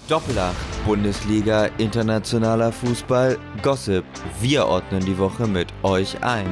Doppelacht, Bundesliga, internationaler Fußball, Gossip. Wir ordnen die Woche mit euch ein.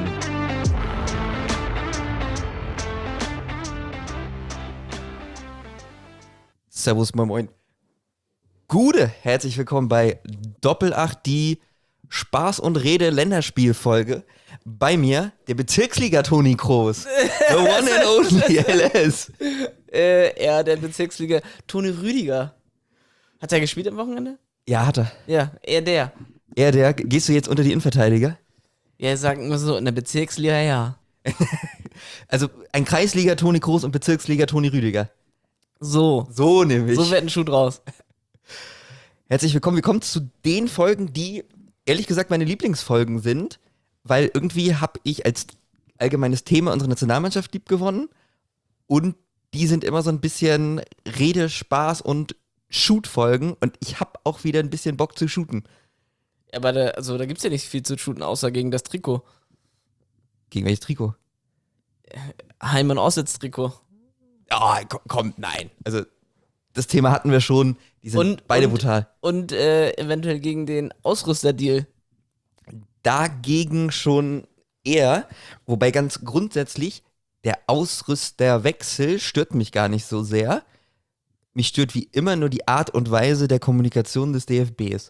Servus, moin moin. Gute, herzlich willkommen bei Doppelacht, die Spaß- und Rede-Länderspielfolge. Bei mir der Bezirksliga Toni Kroos. The one and only LS. Der Bezirksliga Toni Rüdiger. Hat er gespielt am Wochenende? Ja, hat er. Ja, der. Gehst du jetzt unter die Innenverteidiger? Ja, sagen wir so, in der Bezirksliga, ja. Also ein Kreisliga Toni Kroos und Bezirksliga Toni Rüdiger. So Nämlich. wird ein Schuh draus. Herzlich willkommen. Wir kommen zu den Folgen, die ehrlich gesagt meine Lieblingsfolgen sind, weil irgendwie habe ich als allgemeines Thema unsere Nationalmannschaft lieb gewonnen und die sind immer so ein bisschen Rede, Spaß und Shoot-Folgen und ich habe auch wieder ein bisschen Bock zu shooten. Aber da gibt's ja nicht viel zu shooten, außer gegen das Trikot. Gegen welches Trikot? Heim- und Auswärtstrikot. Oh, komm, nein. Also das Thema hatten wir schon, die sind beide brutal. Und eventuell gegen den Ausrüsterdeal. Dagegen schon eher, wobei ganz grundsätzlich der Ausrüsterwechsel stört mich gar nicht so sehr. Mich stört wie immer nur die Art und Weise der Kommunikation des DFBs.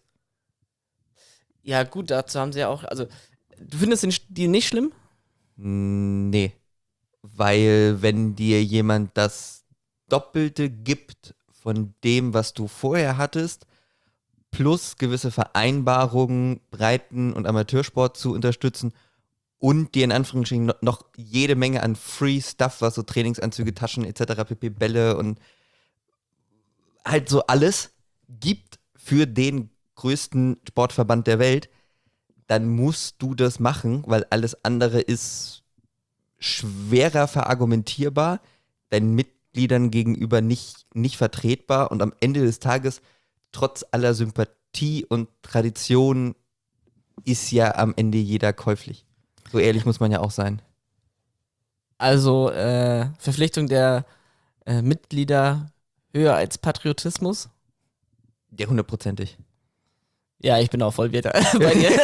Ja gut, dazu haben sie ja auch, also du findest den Deal nicht schlimm? Nee, weil wenn dir jemand das Doppelte gibt von dem, was du vorher hattest, plus gewisse Vereinbarungen, Breiten- und Amateursport zu unterstützen und dir in Anführungsstrichen noch jede Menge an Free Stuff, was so Trainingsanzüge, Taschen etc., pp, Bälle und halt so alles gibt für den größten Sportverband der Welt, dann musst du das machen, weil alles andere ist schwerer verargumentierbar, deinen Mitgliedern gegenüber nicht vertretbar und am Ende des Tages, trotz aller Sympathie und Tradition, ist ja am Ende jeder käuflich. So ehrlich muss man ja auch sein. Also Verpflichtung der Mitglieder höher als Patriotismus? Ja, 100%. Ja, ich bin auch voll wieder bei dir.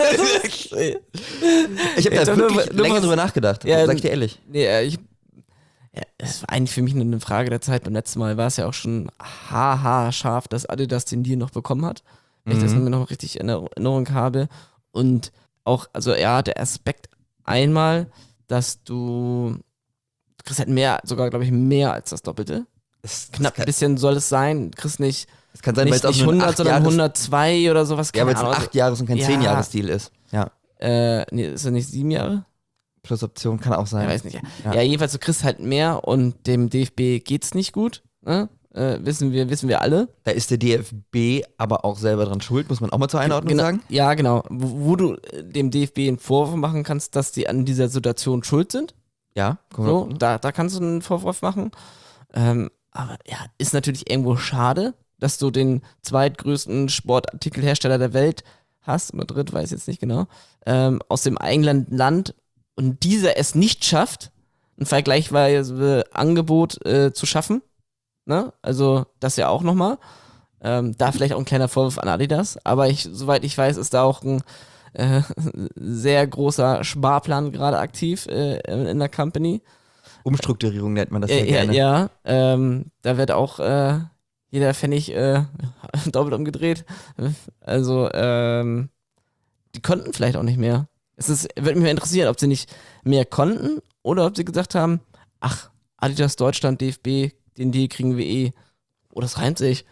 Ich habe da wirklich länger drüber nachgedacht, ja, sag ich dir ehrlich. Nee, es war eigentlich für mich nur eine Frage der Zeit. Beim letzten Mal war es ja auch schon scharf, dass Adidas den Deal noch bekommen hat. Wenn ich das mir noch richtig in Erinnerung habe. Und auch, also ja, der Aspekt einmal, dass du kriegst halt mehr, sogar glaube ich mehr als das Doppelte. Knapp ein bisschen soll es sein. Du kriegst nicht Es kann sein, weil es auch nicht nur 100, sondern 102 oder sowas. Ja, weil es ein Ahnung. 8-Jahres- und kein Ja. 10-Jahres-Deal ist. Ja. Nee, ist er nicht 7 Jahre? Plus Option kann auch sein. Ja, weiß nicht. Ja. Ja, jedenfalls, du kriegst halt mehr und dem DFB geht's nicht gut. Ne? Wissen wir alle. Da ist der DFB aber auch selber dran schuld, muss man auch mal zur Einordnung sagen. Ja, genau. Wo du dem DFB einen Vorwurf machen kannst, dass die an dieser Situation schuld sind. Ja, So, da kannst du einen Vorwurf machen. Aber ja, ist natürlich irgendwo schade, dass du den zweitgrößten Sportartikelhersteller der Welt hast, oder dritt, weiß jetzt nicht genau, aus dem eigenen Land und dieser es nicht schafft, ein vergleichbares Angebot zu schaffen. Ne? Also das ja auch nochmal. Da vielleicht auch ein kleiner Vorwurf an Adidas, aber soweit ich weiß, ist da auch ein sehr großer Sparplan gerade aktiv in der Company. Umstrukturierung nennt man das ja gerne. Ja, da wird auch jeder Pfennig doppelt umgedreht. Also, die konnten vielleicht auch nicht mehr. Würde mich interessieren, ob sie nicht mehr konnten oder ob sie gesagt haben, ach, Adidas Deutschland, DFB, den Deal kriegen wir eh. Oh, das reimt sich.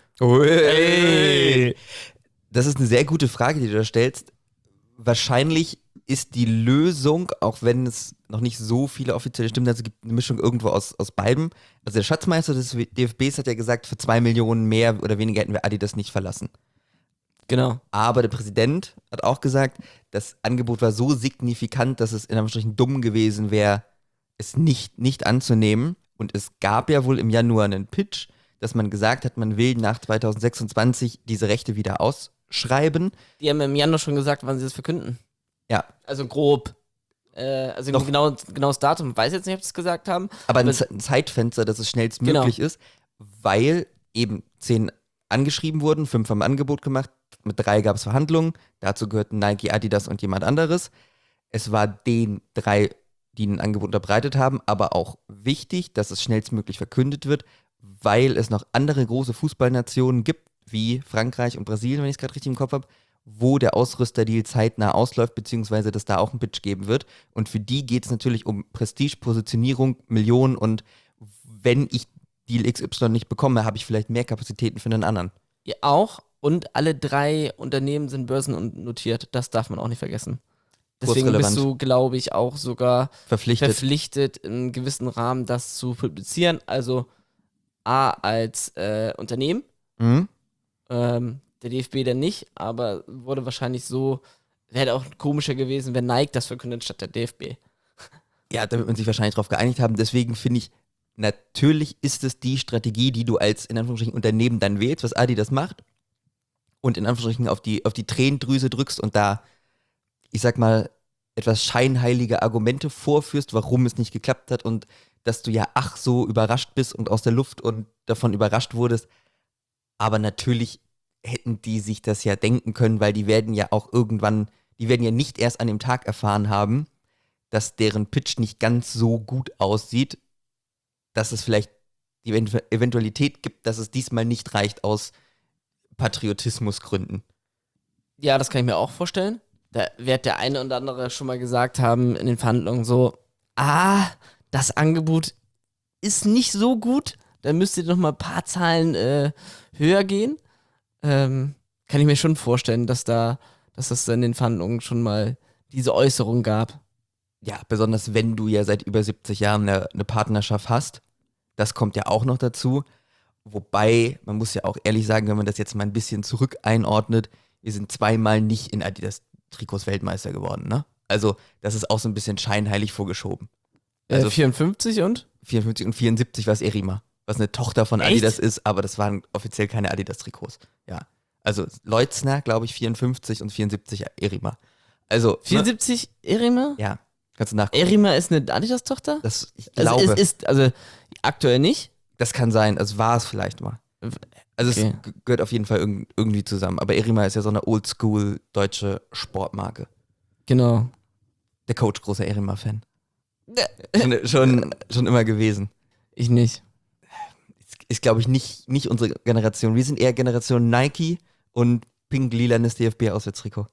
Ui. Das ist eine sehr gute Frage, die du da stellst. Wahrscheinlich ist die Lösung, auch wenn es noch nicht so viele offizielle Stimmen, also es gibt eine Mischung irgendwo aus beidem. Also der Schatzmeister des DFBs hat ja gesagt, für 2 Millionen mehr oder weniger hätten wir Adidas nicht verlassen. Genau. Aber der Präsident hat auch gesagt, das Angebot war so signifikant, dass es in Anführungsstrichen dumm gewesen wäre, es nicht anzunehmen. Und es gab ja wohl im Januar einen Pitch, dass man gesagt hat, man will nach 2026 diese Rechte wieder ausschreiben. Die haben im Januar schon gesagt, wann sie das verkünden. Ja. Also grob. Also genaues Datum, weiß jetzt nicht, ob sie es gesagt haben. Aber ein Zeitfenster, dass es schnellstmöglich ist, weil eben 10 angeschrieben wurden, 5 haben ein Angebot gemacht, mit 3 gab es Verhandlungen, dazu gehörten Nike, Adidas und jemand anderes. Es war den 3, die ein Angebot unterbreitet haben, aber auch wichtig, dass es schnellstmöglich verkündet wird, weil es noch andere große Fußballnationen gibt, wie Frankreich und Brasilien, wenn ich es gerade richtig im Kopf habe, wo der Ausrüsterdeal zeitnah ausläuft, beziehungsweise dass da auch einen Pitch geben wird. Und für die geht es natürlich um Prestige, Positionierung, Millionen und wenn ich Deal XY nicht bekomme, habe ich vielleicht mehr Kapazitäten für einen anderen. Ja, auch. Und alle 3 Unternehmen sind börsennotiert. Das darf man auch nicht vergessen. Deswegen bist du, glaube ich, auch sogar verpflichtet, in einem gewissen Rahmen das zu publizieren. Also A als Unternehmen. Der DFB dann nicht, aber wurde wahrscheinlich so, wäre auch komischer gewesen, wenn Nike das verkündet statt der DFB. Ja, da wird man sich wahrscheinlich drauf geeinigt haben. Deswegen finde ich, natürlich ist es die Strategie, die du als, in Anführungsstrichen, Unternehmen dann wählst, was Adidas macht und in Anführungsstrichen auf die Tränendrüse drückst und da, ich sag mal, etwas scheinheilige Argumente vorführst, warum es nicht geklappt hat und dass du ja ach so überrascht bist und aus der Luft und davon überrascht wurdest. Aber natürlich hätten die sich das ja denken können, weil die werden ja auch irgendwann, die werden ja nicht erst an dem Tag erfahren haben, dass deren Pitch nicht ganz so gut aussieht, dass es vielleicht die Eventualität gibt, dass es diesmal nicht reicht aus Patriotismusgründen. Ja, das kann ich mir auch vorstellen. Da wird der eine oder andere schon mal gesagt haben in den Verhandlungen so, das Angebot ist nicht so gut, da müsst ihr noch mal ein paar Zahlen höher gehen. Kann ich mir schon vorstellen, dass das in den Verhandlungen schon mal diese Äußerung gab. Ja, besonders wenn du ja seit über 70 Jahren eine Partnerschaft hast. Das kommt ja auch noch dazu. Wobei, man muss ja auch ehrlich sagen, wenn man das jetzt mal ein bisschen zurück einordnet, wir sind 2-mal nicht in Adidas-Trikots Weltmeister geworden, ne? Also, das ist auch so ein bisschen scheinheilig vorgeschoben. Also 54 und? 54 und 74 war es Erima, was eine Tochter von Adidas ist, aber das waren offiziell keine Adidas-Trikots. Ja. Also Leutzner, glaube ich, 54 und 74 Erima. Also 74 Erima? Ja, kannst du nachgucken. Erima ist eine Adidas-Tochter? Ich glaube. Also aktuell nicht? Das kann sein, also war es vielleicht mal. Also es gehört auf jeden Fall irgendwie zusammen. Aber Erima ist ja so eine oldschool deutsche Sportmarke. Genau. Der Coach, großer Erima-Fan. Schon immer gewesen. Ich nicht. Ist, glaube ich, nicht unsere Generation. Wir sind eher Generation Nike und pink-lilanes DFB-Auswärtstrikot.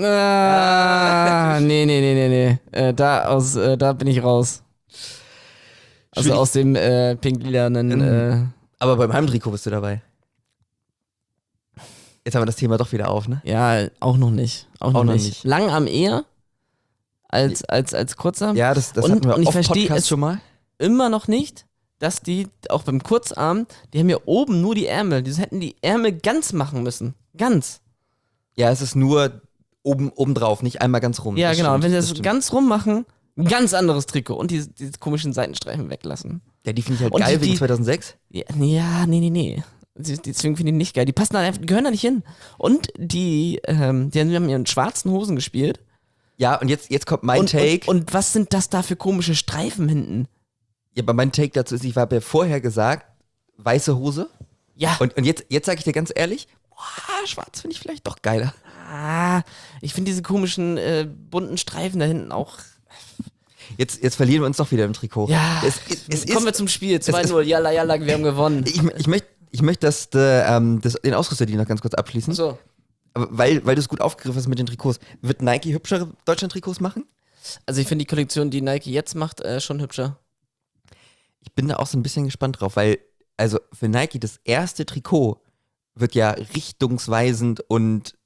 Nee. Da bin ich raus. Also aus dem pink-lilanen. Aber beim Heimtrikot bist du dabei. Jetzt haben wir das Thema doch wieder auf, ne? Ja, auch noch nicht. Auch noch nicht. Lang am eher als kurzer. Ja, das hatten wir und auf ich Podcast schon mal. Immer noch nicht, dass die, auch beim Kurzarm, die haben ja oben nur die Ärmel. Die hätten die Ärmel ganz machen müssen. Ganz. Ja, es ist nur oben drauf, nicht einmal ganz rum. Ja, das genau. Stimmt, wenn sie das ganz rum machen, ein ganz anderes Trikot und diese komischen Seitenstreifen weglassen. Ja, die finde ich halt und geil wegen 2006. Ja, nee. Deswegen finde ich nicht geil. Die passen da einfach, die gehören da nicht hin. Und die haben ja in schwarzen Hosen gespielt. Ja, und jetzt kommt mein Take. Und was sind das da für komische Streifen hinten? Ja, aber mein Take dazu ist, ich habe ja vorher gesagt, weiße Hose. Ja. Und jetzt sage ich dir ganz ehrlich, schwarz finde ich vielleicht doch geiler. Ich finde diese komischen bunten Streifen da hinten auch. Jetzt verlieren wir uns doch wieder im Trikot. Ja, kommen wir zum Spiel. 2-0, jalla, wir haben gewonnen. Ich möchte den Ausrüsterdeal noch ganz kurz abschließen. So. Aber weil du es gut aufgegriffen hast mit den Trikots. Wird Nike hübschere Deutschland-Trikots machen? Also ich finde die Kollektion, die Nike jetzt macht, schon hübscher. Ich bin da auch so ein bisschen gespannt drauf, weil also für Nike das erste Trikot wird ja richtungsweisend und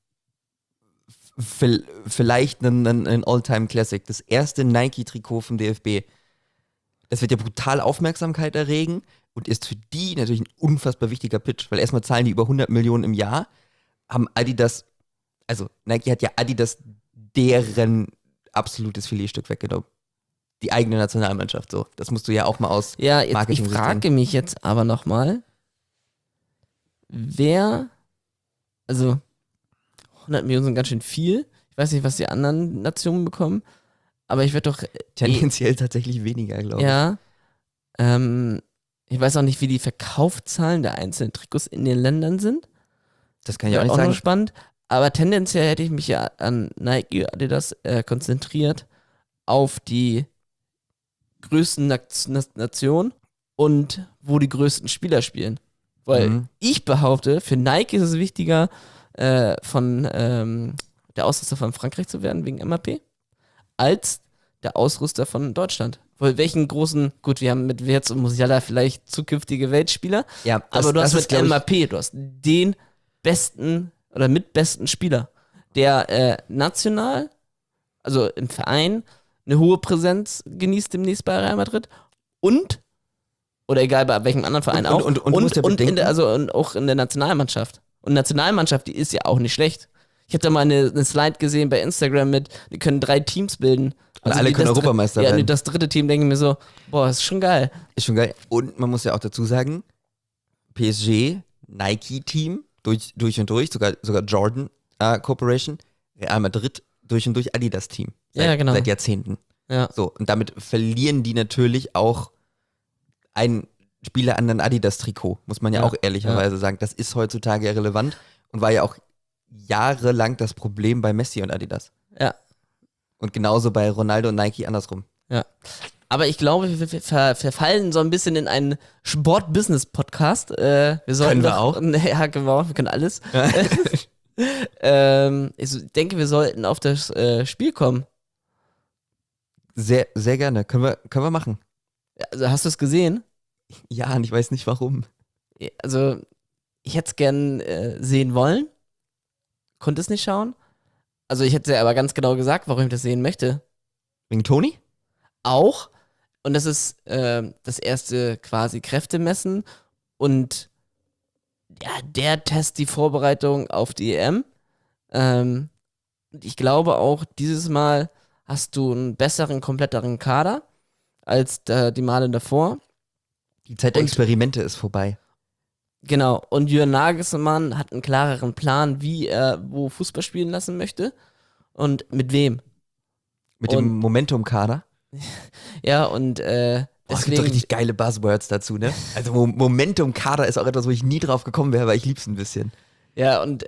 vielleicht ein All-Time-Classic. Das erste Nike-Trikot vom DFB. Das wird ja brutal Aufmerksamkeit erregen und ist für die natürlich ein unfassbar wichtiger Pitch, weil erstmal zahlen die über 100 Millionen im Jahr, haben Adidas, also Nike hat ja Adidas deren absolutes Filetstück weggenommen. Die eigene Nationalmannschaft, so. Das musst du ja auch mal aus Marketing ich frage mich jetzt aber nochmal, also 100 Millionen sind ganz schön viel. Ich weiß nicht, was die anderen Nationen bekommen, aber ich werde doch tendenziell tatsächlich weniger, glaube ich. Ja. Ich weiß auch nicht, wie die Verkaufszahlen der einzelnen Trikots in den Ländern sind. Das kann ich auch Wäre nicht auch noch sagen. spannend. Aber tendenziell hätte ich mich ja an Nike, Adidas konzentriert auf die größten Nationen und wo die größten Spieler spielen. Weil Mhm. ich behaupte, für Nike ist es wichtiger, von der Ausrüster von Frankreich zu werden, wegen MAP, als der Ausrüster von Deutschland. Weil welchen großen, gut, wir haben mit Wirtz und Musiala vielleicht zukünftige Weltspieler, Ja, aber du hast ist, mit glaub ich, MAP, du hast den besten oder mitbesten Spieler, der national, also im Verein, eine hohe Präsenz genießt demnächst bei Real Madrid und, oder egal bei welchem anderen Verein auch, und du musst ja und, bedenken, und auch in der Nationalmannschaft. Und Nationalmannschaft, die ist ja auch nicht schlecht. Ich habe da mal eine Slide gesehen bei Instagram mit, die können 3 Teams bilden. Und alle können Europameister ja, werden. das dritte Team denke ich mir so, boah, ist schon geil. ist schon geil. Und man muss ja auch dazu sagen, PSG, Nike-Team, durch und durch, sogar Jordan Corporation, Real Madrid, durch und durch Adidas-Team. Ja, genau. Seit Jahrzehnten. Ja. So, und damit verlieren die natürlich auch einen Spieler an ein Adidas-Trikot, muss man ja, Ja, auch ehrlicherweise sagen. Das ist heutzutage ja relevant und war ja auch jahrelang das Problem bei Messi und Adidas. Ja. Und genauso bei Ronaldo und Nike andersrum. Ja. Aber ich glaube, wir verfallen so ein bisschen in einen Sport-Business-Podcast. Wir sollten Können wir doch, auch? Ja, genau, wir können alles. Ich denke, wir sollten auf das Spiel kommen. Sehr, sehr gerne. Können wir machen. Also, hast du es gesehen? Ja, und ich weiß nicht warum. Also, ich hätte es gern sehen wollen. Konnte es nicht schauen. Also, ich hätte ja aber ganz genau gesagt, warum ich das sehen möchte. Wegen Toni? Auch. Und das ist das erste quasi Kräftemessen und ja, der Test, die Vorbereitung auf die EM. Und ich glaube auch, dieses Mal hast du einen besseren, kompletteren Kader als die Male davor. Die Zeit der Und- Experimente ist vorbei. Genau. Und Jürgen Nagelsmann hat einen klareren Plan, wie er wo Fußball spielen lassen möchte und mit wem. Mit dem Und- Momentum-Kader. Ja, und Oh, es gibt doch deswegen. richtig geile Buzzwords dazu, ne? Also Momentum-Kader ist auch etwas, wo ich nie drauf gekommen wäre, weil ich lieb's ein bisschen. Ja, und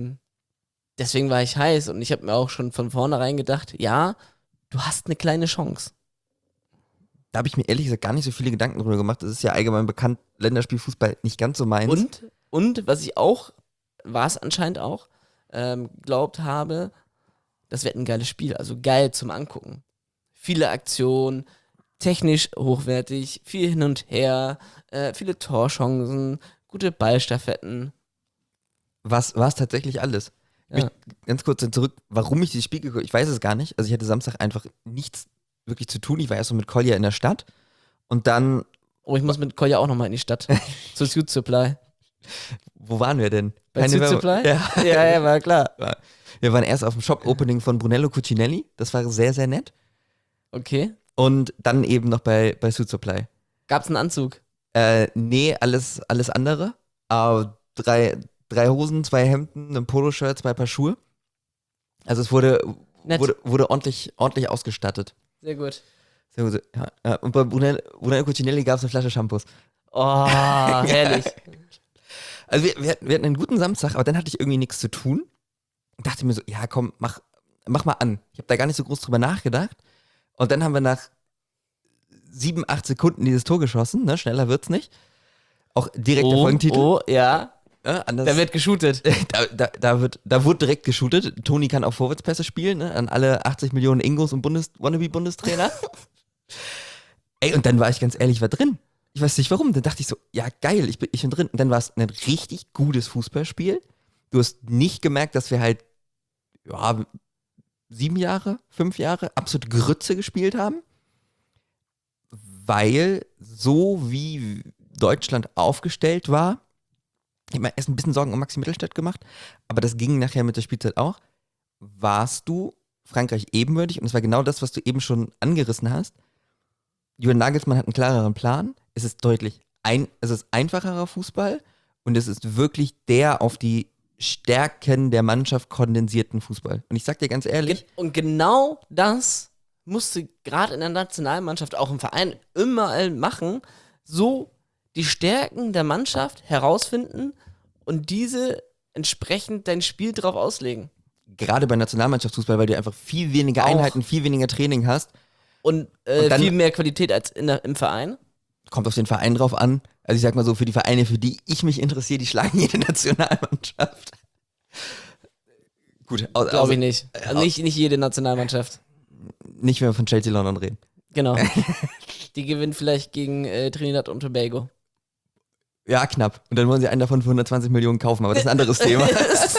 deswegen war ich heiß und ich habe mir auch schon von vornherein gedacht, ja, du hast eine kleine Chance. Da habe ich mir ehrlich gesagt gar nicht so viele Gedanken drüber gemacht. Das ist ja allgemein bekannt, Länderspielfußball nicht ganz so meins. Und was ich auch, war es anscheinend auch, glaubt habe, das wird ein geiles Spiel, also geil zum Angucken. Viele Aktionen, technisch hochwertig, viel hin und her, viele Torchancen, gute Ballstaffetten. War es tatsächlich alles. Ich Ja. möchte ganz kurz dann zurück, warum ich dieses Spiel geguckt habe. Ich weiß es gar nicht. Also ich hatte Samstag einfach nichts wirklich zu tun. Ich war erst so mit Kolja in der Stadt und dann, Oh, ich muss mit Kolja auch nochmal in die Stadt. Zur Suit Supply. wo waren wir denn? Bei Suit Werbung. Supply? Ja. Ja, war klar. Wir waren erst auf dem Shop-Opening von Brunello Cucinelli. Das war sehr, sehr nett. Okay. Und dann eben noch bei Suit Supply. Gab's einen Anzug? Nee, alles andere. Aber drei Hosen, 2 Hemden, ein Poloshirt, 2 Paar Schuhe. Also es wurde Nett. ordentlich ausgestattet. Sehr gut. Sehr gut. Ja. Und bei Brunello Cucinelli gab es eine Flasche Shampoos. Oh, herrlich. Also wir hatten einen guten Samstag, aber dann hatte ich irgendwie nichts zu tun. Und dachte mir so, ja komm, mach mal an. Ich habe da gar nicht so groß drüber nachgedacht. Und dann haben wir nach 7, 8 Sekunden dieses Tor geschossen, ne? Schneller wird's nicht. Auch direkt der Folgentitel. Oh, ja. Anders, Da wird geshootet. da wurde direkt geshootet. Toni kann auch Vorwärtspässe spielen, ne? An alle 80 Millionen Ingos und Wannabe-Bundestrainer. Ey, und dann war ich ganz ehrlich, war drin. Ich weiß nicht warum. Dann dachte ich so, ja geil, ich bin drin. Und dann war es ein richtig gutes Fußballspiel. Du hast nicht gemerkt, dass wir halt, ja, 7 Jahre, 5 Jahre absolut Grütze gespielt haben. Weil so wie Deutschland aufgestellt war, ich habe mir erst ein bisschen Sorgen um Maxi Mittelstädt gemacht, aber das ging nachher mit der Spielzeit auch, warst du Frankreich ebenbürtig und es war genau das, was du eben schon angerissen hast. Julian Nagelsmann hat einen klareren Plan, es ist es ist einfacherer Fußball und es ist wirklich der auf die Stärken der Mannschaft kondensierten Fußball. Und ich sag dir ganz ehrlich, Und genau das musste gerade in der Nationalmannschaft, auch im Verein, immer machen, so die Stärken der Mannschaft herausfinden und diese entsprechend dein Spiel drauf auslegen. Gerade bei Nationalmannschaftsfußball, weil du einfach viel weniger Auch. Einheiten, viel weniger Training hast. Und dann- viel mehr Qualität als im Verein. Kommt auf den Verein drauf an. Also ich sag mal so, für die Vereine, für die ich mich interessiere, die schlagen jede Nationalmannschaft. Gut, Glaube ich nicht. Also nicht jede Nationalmannschaft. nicht, wenn wir von Chelsea London reden. Genau. Die gewinnen vielleicht gegen Trinidad und Tobago. Ja, knapp. Und dann wollen sie einen davon für 120 Millionen kaufen, aber das ist ein anderes Thema.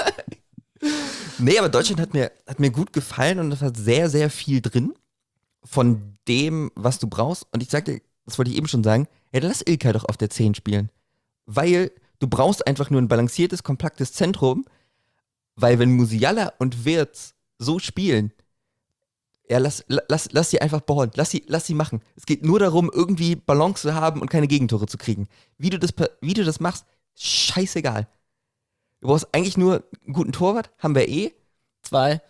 Nee, aber Deutschland hat mir gut gefallen und es hat sehr, sehr viel drin von dem, was du brauchst. Und ich sagte, das wollte ich eben schon sagen, ja, dann lass Ilkay doch auf der 10 spielen. Weil du brauchst einfach nur ein balanciertes, kompaktes Zentrum, weil wenn Musiala und Wirtz so spielen, ja, lass sie einfach ballen, lass sie machen. Es geht nur darum, irgendwie Balance zu haben und keine Gegentore zu kriegen. Wie du das machst, scheißegal. Du brauchst eigentlich nur einen guten Torwart, haben wir zwei,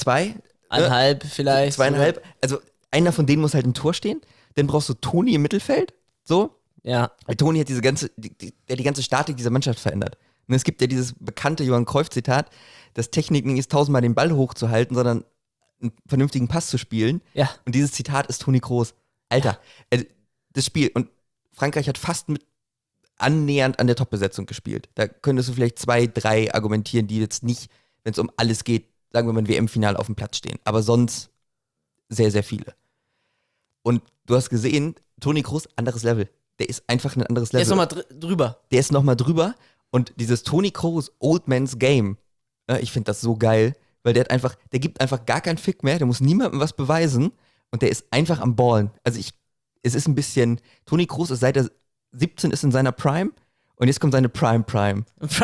1,5 vielleicht. 2,5. Also einer von denen muss halt im Tor stehen. Dann brauchst du Toni im Mittelfeld. So. Ja. Weil Toni hat die ganze Statik dieser Mannschaft verändert. Und es gibt ja dieses bekannte Johann Cruyff-Zitat, dass Technik nicht ist, 1000-mal den Ball hochzuhalten, sondern einen vernünftigen Pass zu spielen. Ja. Und dieses Zitat ist Toni Kroos. Alter, das Spiel. Und Frankreich hat fast mit annähernd an der Top-Besetzung gespielt. Da könntest du vielleicht 2, 3 argumentieren, die jetzt nicht, wenn es um alles geht, sagen wir mal, ein WM-Finale auf dem Platz stehen. Aber sonst sehr, sehr viele. Und du hast gesehen, Toni Kroos, anderes Level. Der ist einfach ein anderes Der Level. ist nochmal drüber. Der ist nochmal drüber. Und dieses Toni Kroos Old Man's Game, ich finde das so geil, weil der gibt einfach gar keinen Fick mehr, der muss niemandem was beweisen und der ist einfach am Ballen. Also es ist ein bisschen, Toni Kroos ist seit er 17 ist in seiner Prime und jetzt kommt seine Prime. Prime.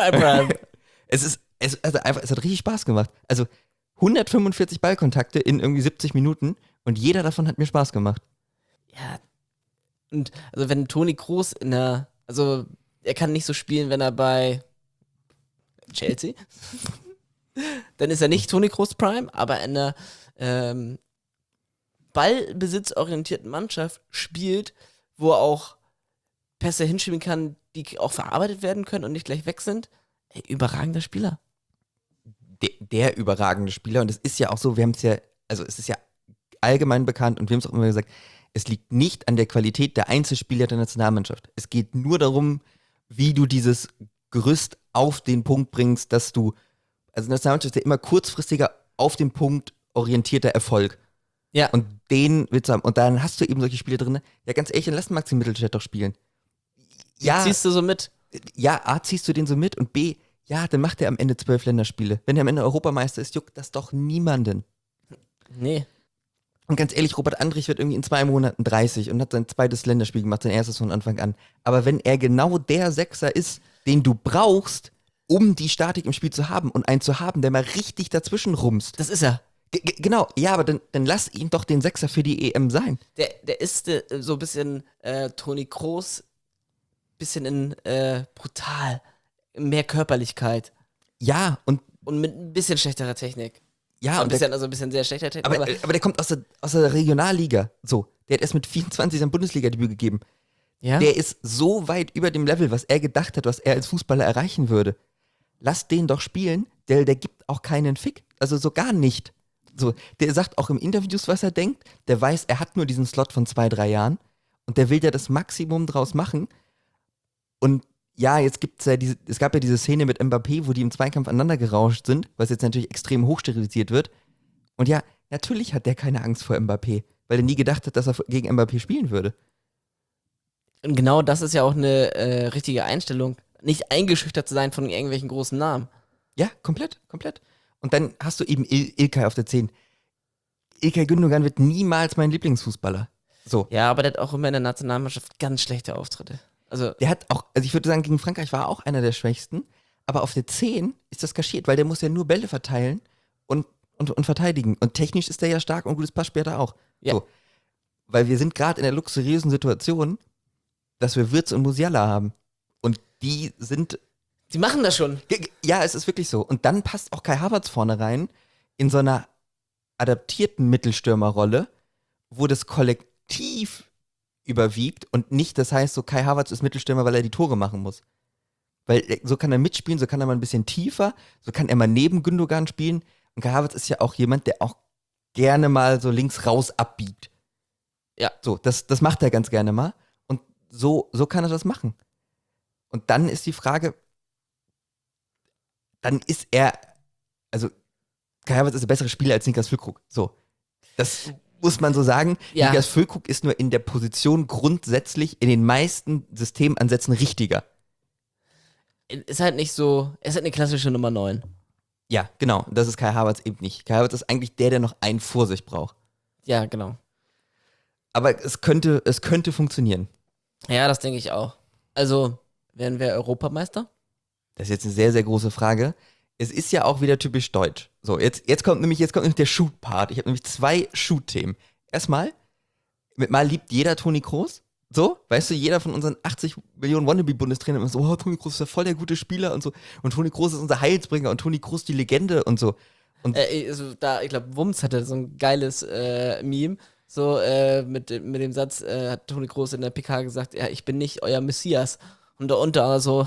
Es hat richtig Spaß gemacht. Also 145 Ballkontakte in irgendwie 70 Minuten und jeder davon hat mir Spaß gemacht. Ja. Und also wenn Toni Kroos also er kann nicht so spielen, wenn er bei Chelsea, dann ist er nicht Toni Kroos Prime, aber in einer ballbesitzorientierten Mannschaft spielt, wo er auch Pässe hinschieben kann, die auch verarbeitet werden können und nicht gleich weg sind. Ey, überragender Spieler. Der überragende Spieler und es ist ja auch so, es ist ja allgemein bekannt und wir haben es auch immer gesagt, es liegt nicht an der Qualität der Einzelspieler der Nationalmannschaft. Es geht nur darum, wie du dieses Gerüst auf den Punkt bringst, dass du, also Nationalmannschaft ist ja immer kurzfristiger auf den Punkt orientierter Erfolg. Ja. Und den willst du haben. Und dann hast du eben solche Spiele drin. Ja, ganz ehrlich, dann lass Maxi Mittelstädt doch spielen. Ja, Ziehst du so mit? Ja, A, ziehst du den so mit und B, ja, dann macht er am Ende 12 Länderspiele. Wenn er am Ende Europameister ist, juckt das doch niemanden. Nee. Und ganz ehrlich, Robert Andrich wird irgendwie in 2 Monaten 30 und hat sein zweites Länderspiel gemacht, sein erstes von Anfang an. Aber wenn er genau der Sechser ist, den du brauchst, um die Statik im Spiel zu haben und einen zu haben, der mal richtig dazwischen rumst. Das ist er. Genau, ja, aber dann lass ihn doch den Sechser für die EM sein. Der ist so ein bisschen Toni Kroos, bisschen in brutal, mehr Körperlichkeit. Ja, und mit ein bisschen schlechterer Technik. ja, ein bisschen sehr schlechter Technik. aber der kommt aus der Regionalliga. So, der hat erst mit 24 sein Bundesliga-Debüt gegeben. ja? Der ist so weit über dem Level, was er gedacht hat, was er als Fußballer erreichen würde. Lass den doch spielen, der gibt auch keinen Fick. Also so gar nicht. So, der sagt auch im Interviews, was er denkt. Der weiß, er hat nur diesen Slot von 2, 3 Jahren und der will ja das Maximum draus machen. Und ja, es gab ja diese Szene mit Mbappé, wo die im Zweikampf aneinander gerauscht sind, was jetzt natürlich extrem hochsterilisiert wird. Und ja, natürlich hat der keine Angst vor Mbappé, weil er nie gedacht hat, dass er gegen Mbappé spielen würde. Und genau das ist ja auch eine richtige Einstellung. Nicht eingeschüchtert zu sein von irgendwelchen großen Namen. Ja, komplett. Und dann hast du eben Ilkay auf der 10. Ilkay Gündogan wird niemals mein Lieblingsfußballer. So. Ja, aber der hat auch immer in der Nationalmannschaft ganz schlechte Auftritte. Also, Der hat auch, also ich würde sagen, gegen Frankreich war er auch einer der schwächsten. Aber auf der 10 ist das kaschiert, weil der muss ja nur Bälle verteilen und verteidigen. Und technisch ist der ja stark und gutes Passspiel hat er auch. Ja. So. Weil wir sind gerade in der luxuriösen Situation, dass wir Wirtz und Musiala haben. Und die sind. die machen das schon. Ja, es ist wirklich so. Und dann passt auch Kai Havertz vorne rein in so einer adaptierten Mittelstürmerrolle, wo das Kollektiv überwiegt und nicht, das heißt so, Kai Havertz ist Mittelstürmer, weil er die Tore machen muss. Weil so kann er mitspielen, so kann er mal ein bisschen tiefer, so kann er mal neben Gündogan spielen. Und Kai Havertz ist ja auch jemand, der auch gerne mal so links raus abbiegt. Ja. So, das macht er ganz gerne mal. Und so kann er das machen. Und dann ist die Frage, dann ist er, also Kai Havertz ist ein besserer Spieler als Niklas Füllkrug. So, das muss man so sagen. Ja. Niklas Füllkrug ist nur in der Position grundsätzlich in den meisten Systemansätzen richtiger. Ist halt nicht so, er ist halt eine klassische Nummer 9. Ja, genau. Das ist Kai Havertz eben nicht. Kai Havertz ist eigentlich der noch einen vor sich braucht. Ja, genau. Aber es könnte funktionieren. Ja, das denke ich auch. Also, werden wir Europameister? Das ist jetzt eine sehr, sehr große Frage. Es ist ja auch wieder typisch deutsch. So, jetzt kommt nämlich der Shoot-Part. Ich habe nämlich 2 Shoot-Themen. Erstmal, mal liebt jeder Toni Kroos. So, weißt du, jeder von unseren 80 Millionen Wannabe-Bundestrainern immer so, oh, Toni Kroos ist ja voll der gute Spieler und so. Und Toni Kroos ist unser Heilsbringer und Toni Kroos die Legende und so. Und Also ich glaube, Wums hatte so ein geiles Meme. So, mit dem Satz hat Toni Kroos in der PK gesagt, ja, ich bin nicht euer Messias. Und darunter so,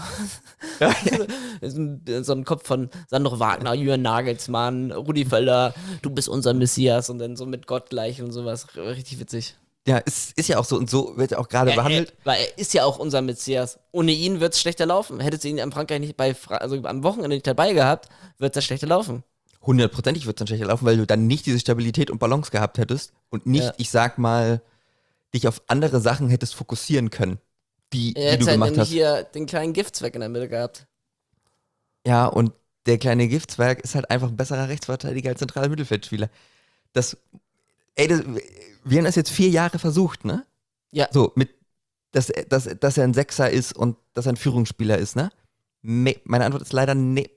so ein Kopf von Sandro Wagner, Jürgen Nagelsmann, Rudi Völler, du bist unser Messias und dann so mit Gott gleich und sowas. Richtig witzig. ja, es ist ja auch so und so wird er auch gerade behandelt. Weil er ist ja auch unser Messias. Ohne ihn wird es schlechter laufen. Hättet ihr ihn am Frankreich nicht also am Wochenende nicht dabei gehabt, wird es schlechter laufen. 100%ig wird es dann schlechter laufen, weil du dann nicht diese Stabilität und Balance gehabt hättest und nicht, ich sag mal, dich auf andere Sachen hättest fokussieren können, die du halt gemacht nämlich hast. hier den kleinen Giftzweck in der Mitte gehabt. Ja, und der kleine Giftzwerg ist halt einfach ein besserer Rechtsverteidiger als zentraler Mittelfeldspieler. Wir haben das jetzt 4 Jahre versucht, ne? Ja. So, dass er ein Sechser ist und dass er ein Führungsspieler ist, ne? Nee, meine Antwort ist leider nee.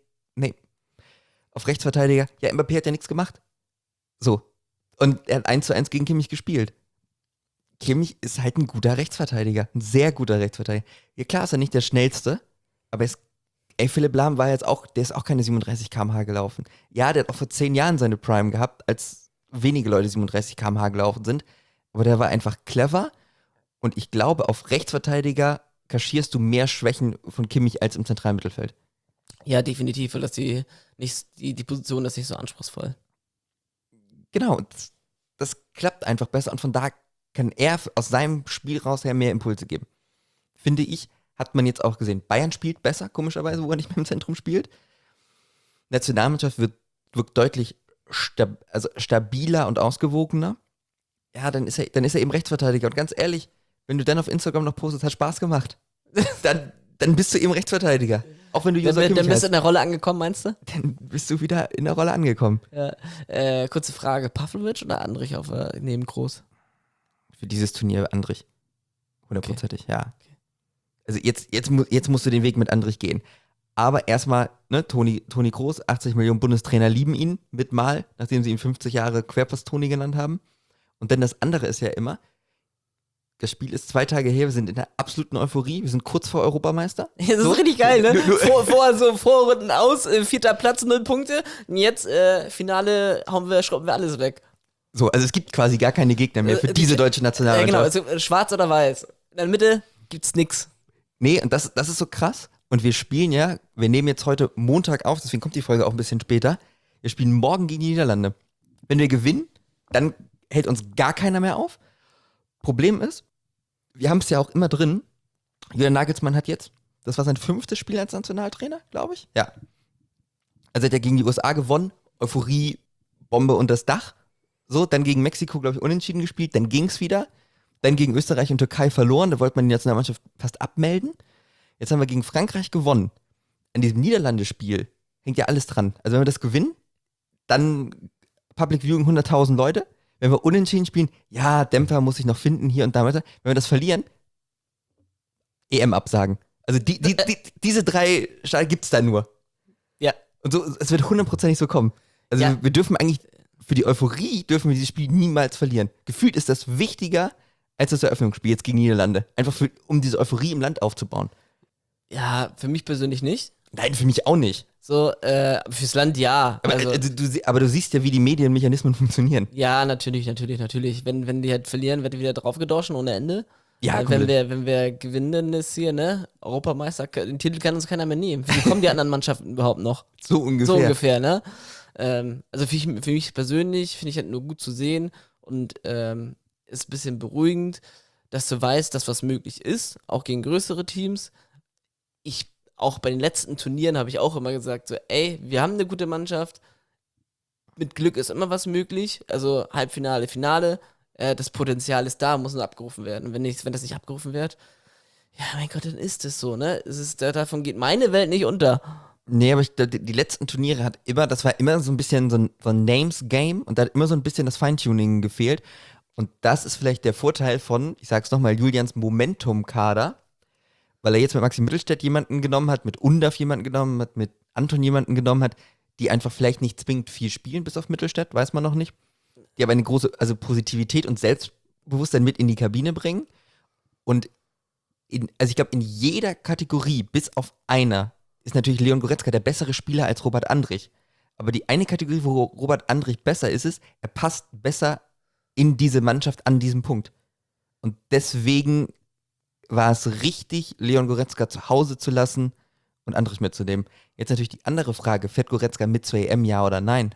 Auf Rechtsverteidiger, ja, Mbappé hat ja nichts gemacht. So. Und er hat 1:1 gegen Kimmich gespielt. Kimmich ist halt ein guter Rechtsverteidiger. Ein sehr guter Rechtsverteidiger. Ja, klar ist er nicht der schnellste, aber Philipp Lahm war jetzt auch, der ist auch keine 37 km/h gelaufen. Ja, der hat auch vor 10 Jahren seine Prime gehabt, als wenige Leute 37 km/h gelaufen sind. Aber der war einfach clever. Und ich glaube, auf Rechtsverteidiger kaschierst du mehr Schwächen von Kimmich als im zentralen Mittelfeld. Ja, definitiv, weil die Position ist nicht so anspruchsvoll. Genau, das klappt einfach besser und von da kann er aus seinem Spiel raus her mehr Impulse geben. Finde ich, hat man jetzt auch gesehen. Bayern spielt besser, komischerweise, wo er nicht mehr im Zentrum spielt. Nationalmannschaft wirkt deutlich stabiler und ausgewogener. Ja, dann ist er eben Rechtsverteidiger. Und ganz ehrlich, wenn du dann auf Instagram noch postest, hat Spaß gemacht. Dann bist du eben Rechtsverteidiger. Auch wenn du Josa Kimmich Dann bist hast. du in der Rolle angekommen, meinst du? Dann bist du wieder in der Rolle angekommen. Ja. Kurze Frage, Pavlovic oder Andrich neben Groß? Für dieses Turnier Andrich. 100%ig, ja. Also jetzt musst du den Weg mit Andrich gehen. Aber erstmal, ne, Toni Kroos, 80 Millionen Bundestrainer lieben ihn mit Mal, nachdem sie ihn 50 Jahre Querpass-Toni genannt haben. Und dann das andere ist ja immer, das Spiel ist 2 Tage her, wir sind in der absoluten Euphorie, wir sind kurz vor Europameister. Das ist richtig geil, ne? Vorrunden aus, 4. Platz, 0 Punkte. Und jetzt, Finale, schrauben wir alles weg. So, also es gibt quasi gar keine Gegner mehr für diese deutsche Nationalmannschaft. Ja, genau, also schwarz oder weiß. In der Mitte gibt's nix. Nee, und das ist so krass. Und wir nehmen jetzt heute Montag auf, deswegen kommt die Folge auch ein bisschen später. Wir spielen morgen gegen die Niederlande. Wenn wir gewinnen, dann hält uns gar keiner mehr auf. Problem ist, wir haben es ja auch immer drin. Julian Nagelsmann hat jetzt, das war sein 5. Spiel als Nationaltrainer, glaube ich. Ja. Also hat er gegen die USA gewonnen, Euphorie, Bombe und das Dach. So, dann gegen Mexiko, glaube ich, unentschieden gespielt, dann ging es wieder. Dann gegen Österreich und Türkei verloren, da wollte man die Nationalmannschaft fast abmelden. Jetzt haben wir gegen Frankreich gewonnen. An diesem Niederlande-Spiel hängt ja alles dran. Also wenn wir das gewinnen, dann Public Viewing 100.000 Leute. Wenn wir unentschieden spielen, ja, Dämpfer muss ich noch finden, hier und da. Wenn wir das verlieren, EM absagen. Also diese 3 Stahl gibt's da nur. Ja. Und so, es wird 100% so kommen. Also Ja. wir dürfen eigentlich, für die Euphorie dürfen wir dieses Spiel niemals verlieren. Gefühlt ist das wichtiger als das Eröffnungsspiel jetzt gegen Niederlande. Einfach um diese Euphorie im Land aufzubauen. Ja, für mich persönlich nicht. Nein, für mich auch nicht. So, fürs Land ja. Aber du siehst ja, wie die Medienmechanismen funktionieren. Ja, natürlich. Wenn die halt verlieren, wird wieder draufgedroschen ohne Ende. Ja, wenn wir gewinnen, dann ist hier, ne? Europameister, den Titel kann uns keiner mehr nehmen. Wie kommen die anderen Mannschaften überhaupt noch? so ungefähr. So ungefähr, ne? Also für mich persönlich finde ich halt nur gut zu sehen und ist ein bisschen beruhigend, dass du weißt, dass was möglich ist, auch gegen größere Teams. Auch bei den letzten Turnieren habe ich auch immer gesagt, so, ey, wir haben eine gute Mannschaft, mit Glück ist immer was möglich, also Halbfinale, Finale, das Potenzial ist da, muss nur abgerufen werden. Und wenn das nicht abgerufen wird, ja, mein Gott, dann ist es so, ne? Davon geht meine Welt nicht unter. Nee, aber die letzten Turniere das war immer so ein bisschen so ein Names-Game und da hat immer so ein bisschen das Feintuning gefehlt. Und das ist vielleicht der Vorteil von, ich sag's nochmal, Julians Momentum-Kader, weil er jetzt mit Maxi Mittelstädt jemanden genommen hat, mit Undaf jemanden genommen hat, mit Anton jemanden genommen hat, die einfach vielleicht nicht zwingend viel spielen, bis auf Mittelstädt, weiß man noch nicht. Die aber eine große, also Positivität und Selbstbewusstsein mit in die Kabine bringen. Und also ich glaube, in jeder Kategorie, bis auf einer, ist natürlich Leon Goretzka der bessere Spieler als Robert Andrich. Aber die eine Kategorie, wo Robert Andrich besser ist, er passt besser in diese Mannschaft an diesem Punkt. Und deswegen war es richtig, Leon Goretzka zu Hause zu lassen und Andrich mitzunehmen. Jetzt natürlich die andere Frage, fährt Goretzka mit zur EM, ja oder nein?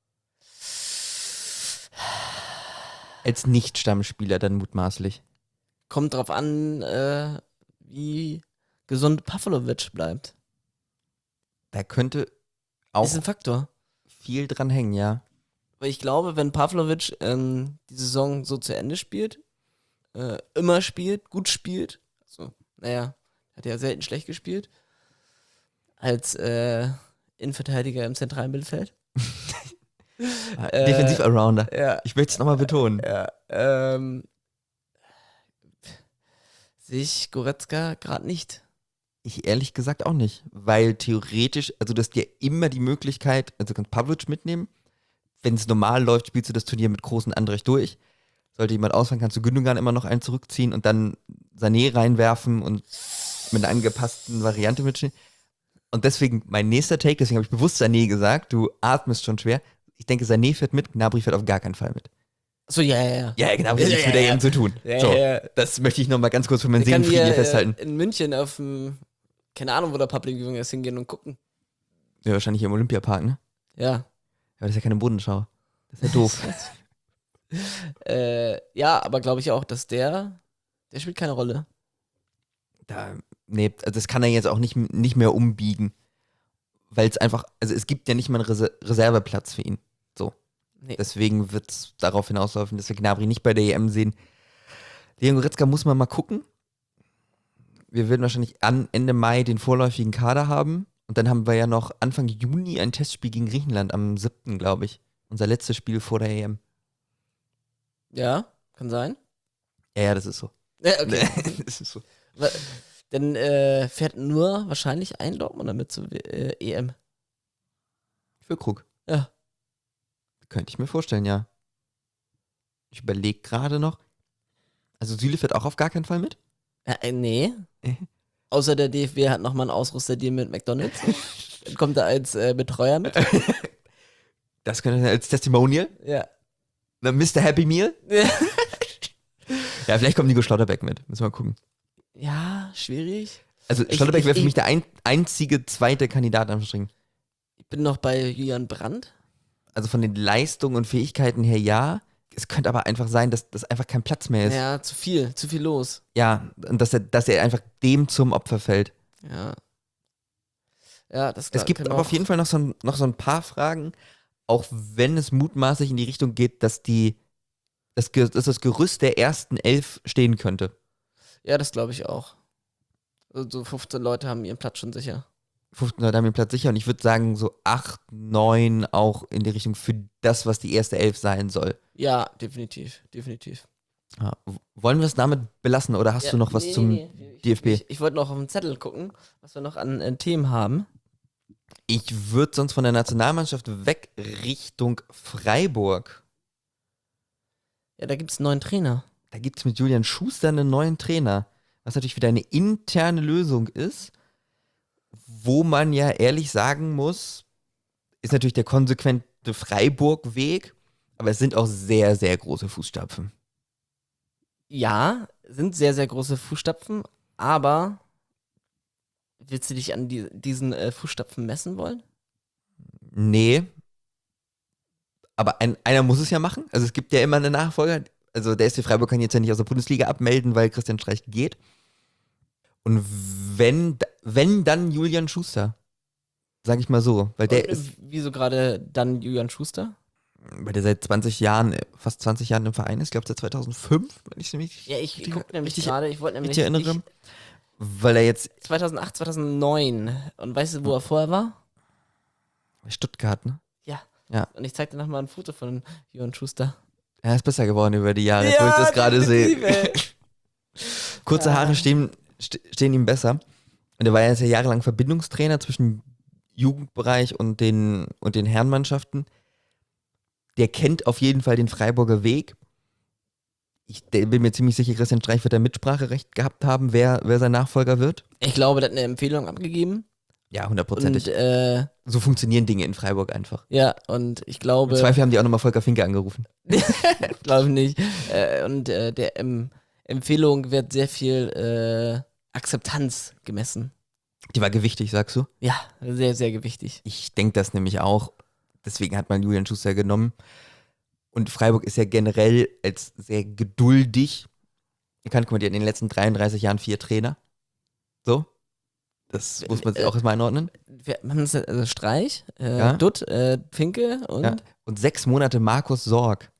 Als Nicht-Stammspieler dann mutmaßlich. Kommt drauf an, wie gesund Pavlovic bleibt. Da könnte auch Ist ein Faktor. viel dran hängen, ja. Weil ich glaube, wenn Pavlovic die Saison so zu Ende spielt, immer spielt, gut spielt, also, naja, hat ja selten schlecht gespielt, als Innenverteidiger im zentralen Mittelfeld. Defensiv-Arounder. Ja, Ich möchte es nochmal betonen. ja, sehe ich Goretzka gerade nicht. Ich ehrlich gesagt auch nicht. Weil theoretisch, also du hast ja immer die Möglichkeit, also du kannst Pavlovic mitnehmen. Wenn es normal läuft, spielst du das Turnier mit großen Andrich durch. Sollte jemand ausfallen, kannst du Gündogan immer noch einen zurückziehen und dann Sané reinwerfen und mit einer angepassten Variante mitspielen. Und deswegen mein nächster Take, deswegen habe ich bewusst Sané gesagt, du atmest schon schwer. Ich denke, Sané fährt mit, Gnabry fährt auf gar keinen Fall mit. So, ja. Ja, genau, das hat nichts mit der EM zu tun. Ja, So, ja. das möchte ich nochmal ganz kurz für meinen Der kann Seelenfrieden hier hier festhalten. in München auf dem, keine Ahnung, wo der Public Viewing ist, hingehen und gucken. Ja, wahrscheinlich hier im Olympiapark, ne? Ja. Ja, aber das ist ja keine Bodenschau. Das ist ja doof. Ja, aber glaube ich auch, dass der spielt keine Rolle. Nee, also das kann er jetzt auch nicht mehr umbiegen. Weil es einfach, also es gibt ja nicht mal einen Reserveplatz für ihn. So. Nee. Deswegen wird es darauf hinauslaufen, dass wir Gnabry nicht bei der EM sehen. Leon Goretzka muss man mal gucken. Wir werden wahrscheinlich Ende Mai den vorläufigen Kader haben. Und dann haben wir ja noch Anfang Juni ein Testspiel gegen Griechenland am 7., glaube ich. Unser letztes Spiel vor der EM. Ja, kann sein. Ja, das ist so. Ja, okay. Das ist so. Dann fährt nur wahrscheinlich ein Dortmunder mit zur EM. Für Krug. Ja. Könnte ich mir vorstellen, ja. Ich überlege gerade noch. Also Süle fährt auch auf gar keinen Fall mit? Nee. Außer der DFB hat nochmal einen Ausrüster-Deal mit McDonalds. Dann kommt er als Betreuer mit. Das könnte als Testimonial. Ja. Na, Mr. Happy Meal. Ja, vielleicht kommt Nico Schlotterbeck mit. Müssen wir mal gucken. Ja, schwierig. Also Schlotterbeck wäre für mich der einzige zweite Kandidat am String. Ich bin noch bei Julian Brandt. Also von den Leistungen und Fähigkeiten her ja. Es könnte aber einfach sein, dass das einfach kein Platz mehr ist. Ja, zu viel los. Ja, und dass er einfach dem zum Opfer fällt. Ja. Ja, das Es gibt aber auf jeden Fall noch so ein paar Fragen, auch wenn es mutmaßlich in die Richtung geht, dass das Gerüst der ersten 11 stehen könnte. Ja, das glaube ich auch. Also so 15 Leute haben ihren Platz schon sicher. 15 Leute haben den Platz sicher und ich würde sagen so 8, 9 auch in die Richtung für das, was die erste 11 sein soll. Ja, definitiv. Ja. Wollen wir es damit belassen oder hast du noch was zum DFB? Ich wollte noch auf den Zettel gucken, was wir noch an Themen haben. Ich würde sonst von der Nationalmannschaft weg Richtung Freiburg. Ja, da gibt es einen neuen Trainer. Da gibt es mit Julian Schuster einen neuen Trainer, was natürlich wieder eine interne Lösung ist, wo man ja ehrlich sagen muss, ist natürlich der konsequente Freiburg-Weg, aber es sind auch sehr, sehr große Fußstapfen. Ja, sind sehr, sehr große Fußstapfen, aber willst du dich an diesen Fußstapfen messen wollen? Nee, aber einer muss es ja machen. Also es gibt ja immer einen Nachfolger. Also der SC Freiburg kann jetzt ja nicht aus der Bundesliga abmelden, weil Christian Streich geht. Und wenn dann Julian Schuster. Sag ich mal so. Weil der ist, Wieso gerade dann Julian Schuster? weil der seit 20 Jahren, fast 20 Jahren im Verein ist. Ich glaube seit 2005, wenn ich mich Ja, ich gucke nämlich richtig, gerade, ich wollte nämlich richtig erinnere. Weil er jetzt 2008, 2009. Und weißt du, wo er vorher war? bei Stuttgart, ne? Ja. Ja. Und ich zeig dir nochmal ein Foto von Julian Schuster. Er ist besser geworden über die Jahre, wo ich das gerade sehe. definitiv, ey. Kurze Haare stehen ihm besser. Und er war ja jetzt ja jahrelang Verbindungstrainer zwischen Jugendbereich und den Herrenmannschaften. Der kennt auf jeden Fall den Freiburger Weg. Ich bin mir ziemlich sicher, Christian Streich wird da Mitspracherecht gehabt haben, wer sein Nachfolger wird. Ich glaube, der hat eine Empfehlung abgegeben. Ja, Und hundertprozentig. So funktionieren Dinge in Freiburg einfach. ja, und ich glaube. Im Zweifel haben die auch nochmal Volker Finke angerufen. Glaube nicht. Und der Empfehlung wird sehr viel Akzeptanz gemessen. Die war gewichtig, sagst du? Ja, sehr, sehr gewichtig. Ich denke das nämlich auch. Deswegen hat man Julian Schuster genommen. Und Freiburg ist ja generell als sehr geduldig. Ihr könnt, guck mal, die hatten in den letzten 33 Jahren 4 Trainer. So. Das muss man sich auch erstmal einordnen. Wir haben das also Streich, Ja. Dutt, Finke und. Ja. Und 6 Monate Markus Sorg.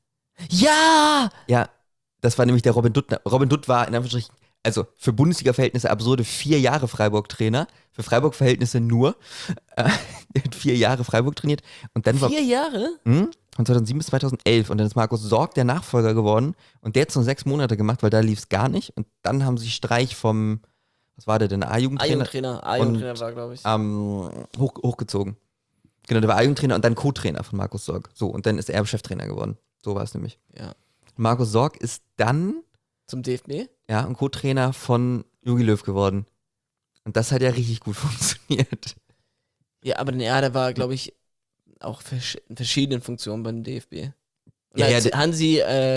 Ja! Ja, das war nämlich der Robin Dutt. Robin Dutt war in Anführungsstrichen, also für Bundesliga-Verhältnisse absurde 4 Jahre Freiburg-Trainer. Für Freiburg-Verhältnisse nur. Er hat 4 Jahre Freiburg trainiert. Und dann 4 Jahre? von 2007 bis 2011. Und dann ist Markus Sorg der Nachfolger geworden. Und der hat es nur 6 Monate gemacht, weil da lief es gar nicht. Und dann haben sie Streich vom, was war der denn, A-Jugendtrainer? A-Jugendtrainer war, glaube ich. Hochgezogen. Genau, der war A-Jugendtrainer und dann Co-Trainer von Markus Sorg. So, und dann ist er Cheftrainer geworden. So war es nämlich. Ja. Markus Sorg ist dann Zum DFB? ja, ein Co-Trainer von Jogi Löw geworden. Und das hat ja richtig gut funktioniert. Ja, aber der war, glaube ich, auch in verschiedenen Funktionen beim DFB. Und Ja, als ja, Hansi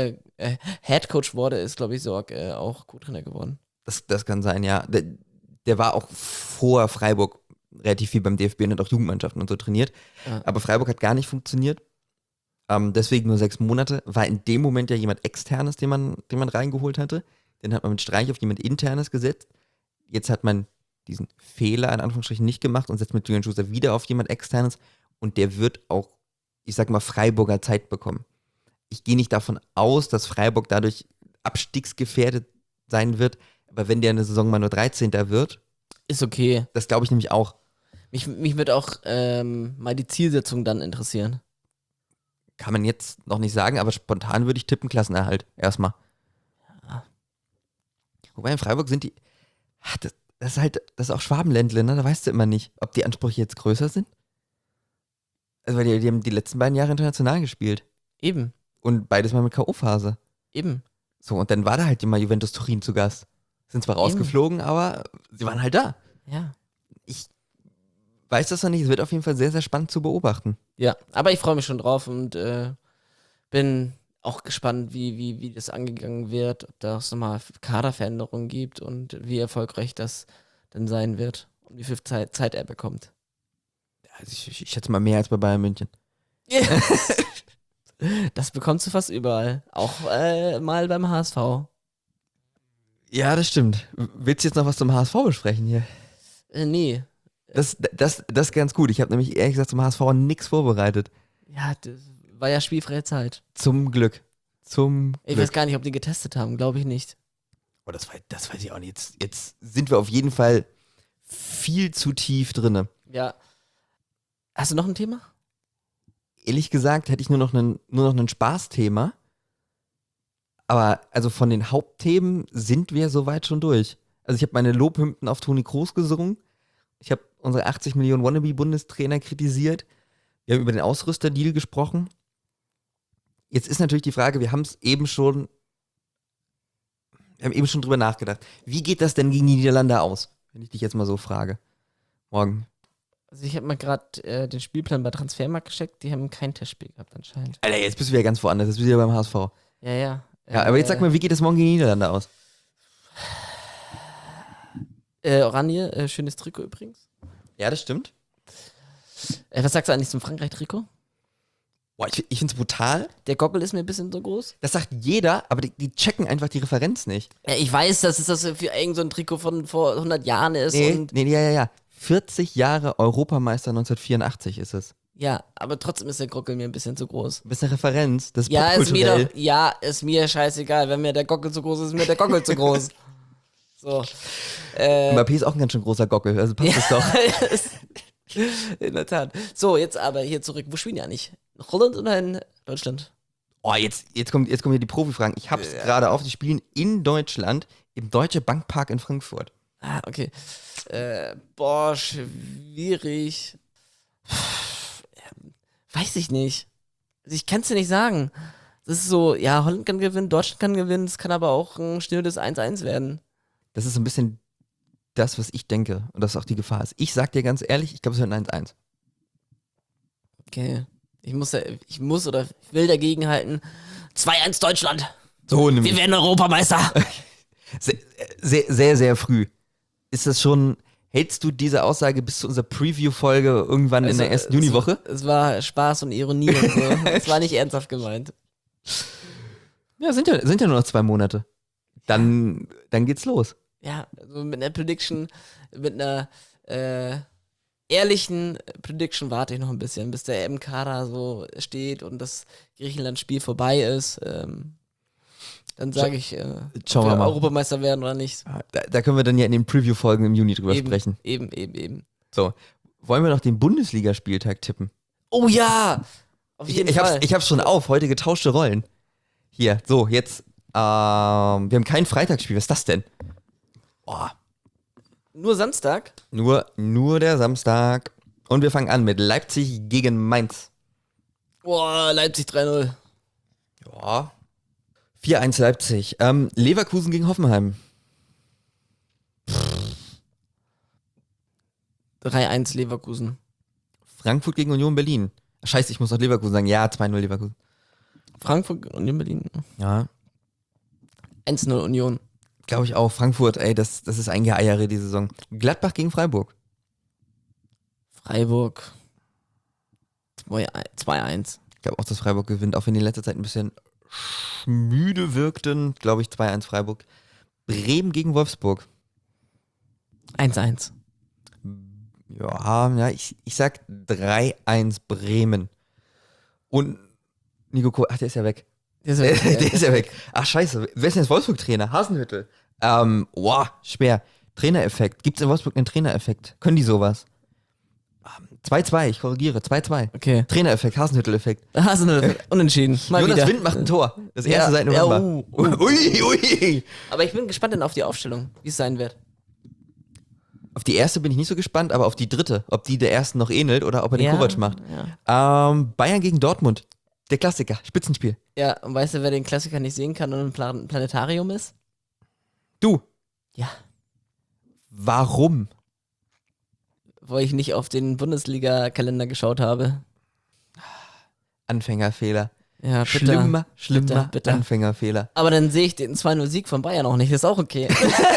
Headcoach wurde, ist, glaube ich, Sorg auch Co-Trainer geworden. Das kann sein, ja. Der war auch vor Freiburg relativ viel beim DFB und hat auch Jugendmannschaften und so trainiert. Ja. Aber Freiburg hat gar nicht funktioniert. Deswegen nur 6 Monate. War in dem Moment ja jemand Externes, den man reingeholt hatte. Den hat man mit Streich auf jemand Internes gesetzt. Jetzt hat man diesen Fehler in Anführungsstrichen nicht gemacht und setzt mit Julian Schuster wieder auf jemand Externes. Und der wird auch, ich sag mal, Freiburger Zeit bekommen. Ich gehe nicht davon aus, dass Freiburg dadurch abstiegsgefährdet sein wird. Aber wenn der eine Saison mal nur 13. wird, Ist okay. das glaube ich nämlich auch. Mich würde auch mal die Zielsetzung dann interessieren. Kann man jetzt noch nicht sagen, aber spontan würde ich tippen, Klassenerhalt. Erstmal. Ja. Wobei in Freiburg sind die. Das ist auch Schwabenländle, ne? Da weißt du immer nicht, ob die Ansprüche jetzt größer sind. Also, weil die haben die letzten beiden Jahre international gespielt. Eben. Und beides mal mit K.O.-Phase. Eben. So, und dann war da halt immer Juventus Turin zu Gast. Sind zwar rausgeflogen, aber sie waren halt da. Ja. Ich weiß das noch nicht. Es wird auf jeden Fall sehr, sehr spannend zu beobachten. Ja, aber ich freue mich schon drauf und bin auch gespannt, wie das angegangen wird, ob da auch nochmal Kaderveränderungen gibt und wie erfolgreich das dann sein wird und wie viel Zeit er bekommt. Also ich schätze mal mehr als bei Bayern München. Das bekommst du fast überall. Auch mal beim HSV. Ja, das stimmt. Willst du jetzt noch was zum HSV besprechen hier? Nee. Das ist ganz gut. Ich habe nämlich ehrlich gesagt zum HSV nichts vorbereitet. Ja, das war ja spielfreie Zeit. Zum Glück. Ich weiß gar nicht, ob die getestet haben. Glaube ich nicht. Oh, das weiß ich auch nicht. Jetzt sind wir auf jeden Fall viel zu tief drinne. Ja. Hast du noch ein Thema? Ehrlich gesagt hätte ich nur noch ein Spaßthema. Aber also von den Hauptthemen sind wir soweit schon durch. Also ich habe meine Lobhymnen auf Toni Kroos gesungen. Ich habe unsere 80 Millionen Wannabe-Bundestrainer kritisiert. Wir haben über den Ausrüsterdeal gesprochen. Jetzt ist natürlich die Frage, wir haben eben schon drüber nachgedacht. Wie geht das denn gegen die Niederlande aus? Wenn ich dich jetzt mal so frage. Morgen. Also ich habe mal gerade den Spielplan bei Transfermarkt gecheckt. Die haben kein Testspiel gehabt anscheinend. Alter, jetzt bist du wieder ganz woanders. Jetzt bist du wieder beim HSV. Ja. Ja, aber jetzt sag mal, wie geht es morgen gegen die Niederlande aus? Oranje, schönes Trikot übrigens. Ja, das stimmt. Was sagst du eigentlich zum Frankreich-Trikot? Boah, ich find's brutal. Der Gockel ist mir ein bisschen so groß. Das sagt jeder, aber die checken einfach die Referenz nicht. Ja, ich weiß, dass es das für irgend so ein Trikot von vor 100 Jahren ist. Und Ja. 40 Jahre Europameister 1984 ist es. ja, aber trotzdem ist der Gockel mir ein bisschen zu groß. Du bist eine Referenz, das ist Ja, popkulturell. ist mir scheißegal. Wenn mir der Gockel zu groß ist, ist mir der Gockel zu groß. So. Mbappé ist auch ein ganz schön großer Gockel, also passt das doch. In der Tat. So, jetzt aber hier zurück. Wo spielen die eigentlich? In Holland oder in Deutschland? Oh, jetzt kommen hier die Profifragen. Ich hab's gerade auf, die spielen in Deutschland im Deutsche Bankpark in Frankfurt. Ah, okay. Schwierig. Weiß ich nicht. Also ich kann es dir nicht sagen. Das ist so, ja, Holland kann gewinnen, Deutschland kann gewinnen, es kann aber auch ein schnödes 1-1 werden. Das ist so ein bisschen das, was ich denke und das auch die Gefahr ist. Ich sag dir ganz ehrlich, ich glaube, es wird ein 1-1. Okay. Ich will dagegen halten. 2-1 Deutschland. So nämlich. Wir werden Europameister. Sehr, sehr früh. Ist das schon, hältst du diese Aussage bis zu unserer Preview-Folge irgendwann in der ersten Juniwoche? Es war Spaß und Ironie und so. Es war nicht ernsthaft gemeint. Ja, sind ja nur noch 2 Monate. Dann geht's los. Ja, also mit einer Prediction, mit einer ehrlichen Prediction warte ich noch ein bisschen, bis der M-Kader so steht und das Griechenland-Spiel vorbei ist. Dann sage ich, Schauen ob wir mal. Europameister werden oder nicht. Da können wir dann ja in den Preview-Folgen im Juni drüber sprechen. Eben. So, wollen wir noch den Bundesligaspieltag tippen? Oh ja! Auf jeden Fall. Ich hab's schon auf, heute getauschte Rollen. Hier, so, jetzt, wir haben kein Freitagsspiel, was ist das denn? Boah. Nur Samstag? Nur der Samstag. Und wir fangen an mit Leipzig gegen Mainz. Boah, Leipzig 3-0. Ja. 4-1 Leipzig. Leverkusen gegen Hoffenheim. 3-1 Leverkusen. Frankfurt gegen Union Berlin. Scheiße, ich muss noch Leverkusen sagen. Ja, 2-0 Leverkusen. Frankfurt und Union Berlin. Ja. 1-0 Union. Glaube ich auch. Frankfurt, ey, das ist ein Geeiere die Saison. Gladbach gegen Freiburg. Freiburg 2-1. Ich glaube auch, dass Freiburg gewinnt, auch wenn die in letzter Zeit ein bisschen müde wirkten. Glaube ich 2-1 Freiburg. Bremen gegen Wolfsburg. 1-1. Ja, ich sag 3-1 Bremen. Und Nico Kohl, ach, der ist ja weg. Der ist ja weg. Ach, scheiße. Wer ist denn jetzt Wolfsburg-Trainer? Hasenhüttl. Schwer. Trainereffekt. Gibt es in Wolfsburg einen Trainereffekt? Können die sowas? 2-2, ich korrigiere. 2-2. Okay. Trainereffekt, Hasenhüttl-Effekt. Unentschieden. Mal Jonas wieder. Wind macht ein Tor. Das erste seit November. Ui. Aber ich bin gespannt dann auf die Aufstellung, wie es sein wird. Auf die erste bin ich nicht so gespannt, aber auf die dritte. Ob die der ersten noch ähnelt oder ob er den Kovac macht. Ja. Bayern gegen Dortmund. Der Klassiker. Spitzenspiel. Ja, und weißt du, wer den Klassiker nicht sehen kann und im Planetarium ist? Du. Ja. Warum? Weil ich nicht auf den Bundesliga-Kalender geschaut habe. Anfängerfehler. Ja, bitter. Schlimmer Bitter. Anfängerfehler. Aber dann sehe ich den 2-0-Sieg von Bayern auch nicht, das ist auch okay.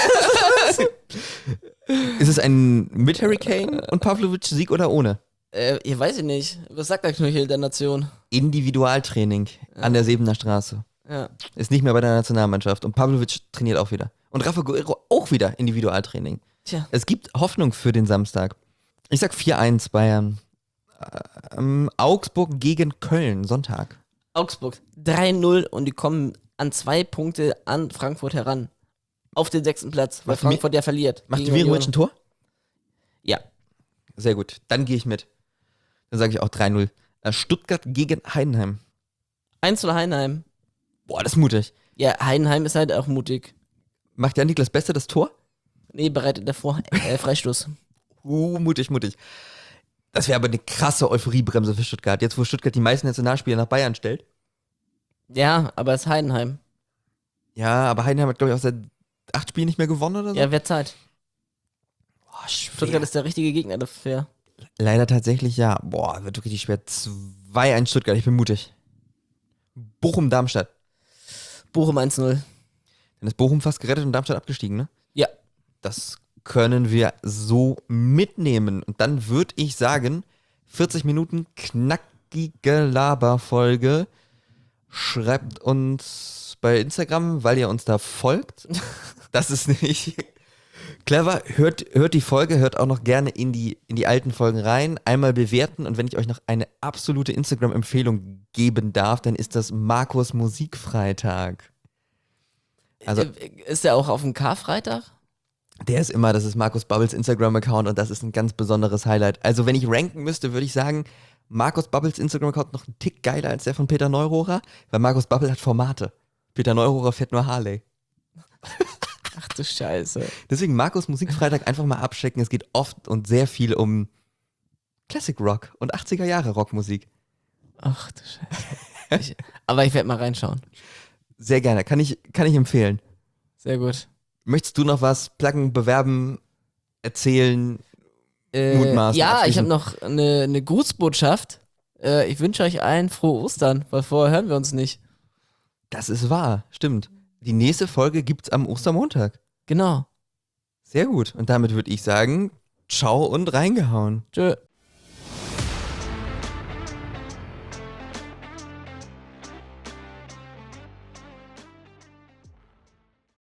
Ist es ein mit Hurricane und Pavlovic-Sieg oder ohne? Ich weiß ich nicht. Was sagt der Knöchel der Nation? Individualtraining an der Sebener Straße. Ja. Ist nicht mehr bei der Nationalmannschaft. Und Pavlovic trainiert auch wieder. Und Rafa Guerrero auch wieder Individualtraining. Tja. Es gibt Hoffnung für den Samstag. Ich sag 4-1 Bayern. Augsburg gegen Köln, Sonntag. Augsburg 3-0 und die kommen an 2 Punkte an Frankfurt heran. Auf den 6. Platz, weil Frankfurt ja verliert. Macht Dimirovic ein Tor? Ja. Sehr gut. Dann gehe ich mit. Dann sage ich auch 3-0. Stuttgart gegen Heidenheim. 1-0 Heidenheim. Boah, das ist mutig. Ja, Heidenheim ist halt auch mutig. Macht ja Niklas Beste das Tor? Nee, bereitet davor Freistoß. Mutig. Das wäre aber eine krasse Euphoriebremse für Stuttgart. Jetzt, wo Stuttgart die meisten Nationalspieler nach Bayern stellt. Ja, aber es ist Heidenheim. Ja, aber Heidenheim hat, glaube ich, auch seit 8 Spielen nicht mehr gewonnen oder so. Ja, wer Zeit? Boah, Stuttgart ist der richtige Gegner dafür. Leider tatsächlich ja. Boah, wird richtig schwer. 2-1 Stuttgart, ich bin mutig. Bochum-Darmstadt. Bochum 1-0. Dann ist Bochum fast gerettet und Darmstadt abgestiegen, ne? Ja. Das können wir so mitnehmen. Und dann würde ich sagen, 40 Minuten knackige Laberfolge. Schreibt uns bei Instagram, weil ihr uns da folgt. Das ist nicht clever. Hört die Folge, hört auch noch gerne in die alten Folgen rein. Einmal bewerten und wenn ich euch noch eine absolute Instagram-Empfehlung geben darf, dann ist das Markus Musikfreitag. Also Ist der auch auf dem Karfreitag? das ist Markus Bubbles Instagram-Account und das ist ein ganz besonderes Highlight. Also wenn ich ranken müsste, würde ich sagen, Markus Bubbles Instagram-Account noch einen Tick geiler als der von Peter Neurohrer, weil Markus Bubble hat Formate. Peter Neurohrer fährt nur Harley. Ach du Scheiße. Deswegen Markus Musikfreitag einfach mal abchecken. Es geht oft und sehr viel um Classic Rock und 80er Jahre Rockmusik. Ach du Scheiße. Aber ich werde mal reinschauen. Sehr gerne, kann ich empfehlen. Sehr gut. Möchtest du noch was pluggen, bewerben, erzählen, mutmaßen? Ja, ich abschließen? habe noch eine Grußbotschaft. Ich wünsche euch allen frohe Ostern, weil vorher hören wir uns nicht. Das ist wahr, stimmt. Die nächste Folge gibt's am Ostermontag. Genau. Sehr gut. Und damit würde ich sagen, ciao und reingehauen. Tschö.